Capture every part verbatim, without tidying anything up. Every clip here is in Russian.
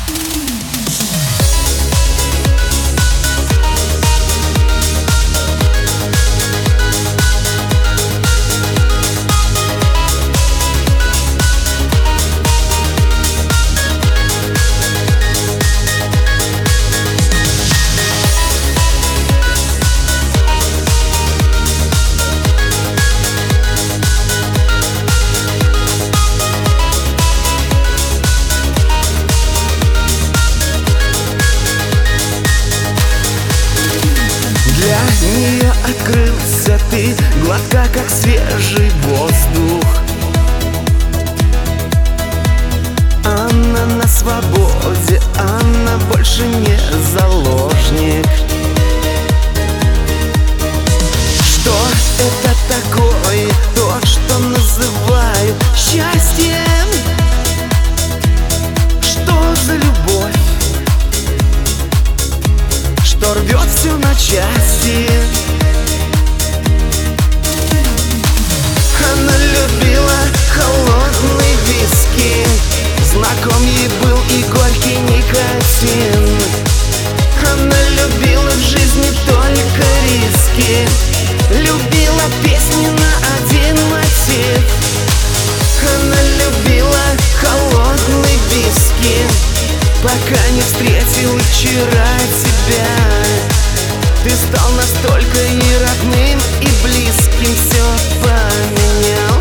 Для нее открылся ты, гладко, как свежий воздух. Она на свободе, она больше не заложник. Что это такое, то, что называют счастьем? Что за любовь, что рвет все на части? Она любила холодный виски, знаком ей был и горький никотин. Она любила в жизни только риски, любила песни на один мотив. Она любила холодный виски, пока не встретил вчера тебя. Ты стал настолько и родным, и близким, все поменял.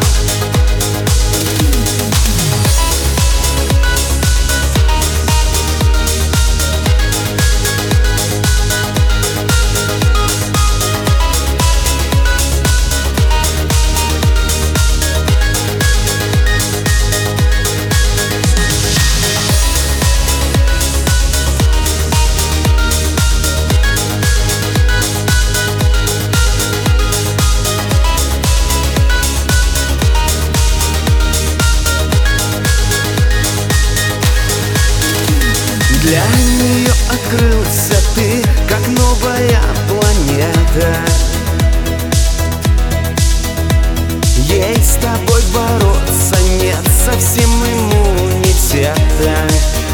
Для нее открылся ты, как новая планета. Ей с тобой бороться нет совсем иммунитета.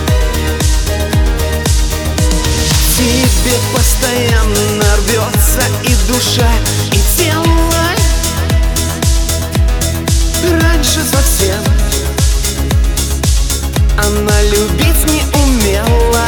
Тебе постоянно рвется и душа, и тело. Раньше совсем она любить не умела.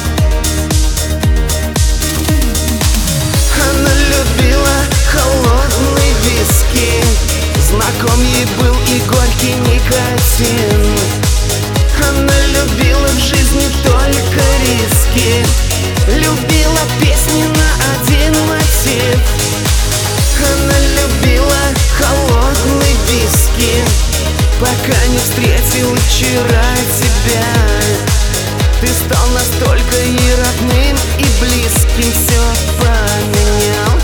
Она любила холодный виски, знаком ей был и горький никотин. Она любила в жизни только риски, любила песни на один мотив. Она любила холодный виски, пока не встретил вчера тебя. Ты стал настолько и родным, и близким, все поменял.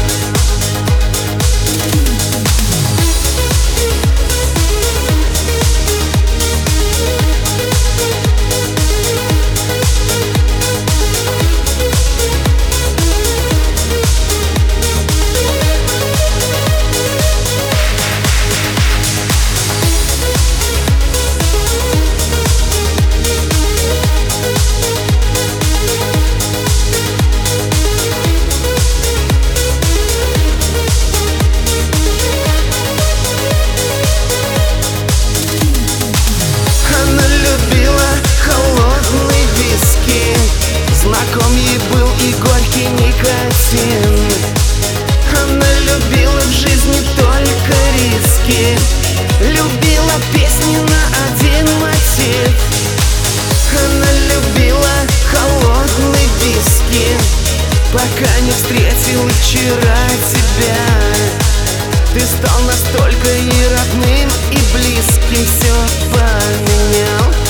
Знаком ей был и горький никотин. Она любила в жизни только риски, любила песни на один мотив. Она любила холодный виски, пока не встретил вчера тебя. Ты стал настолько и родным, и близким, все поменял.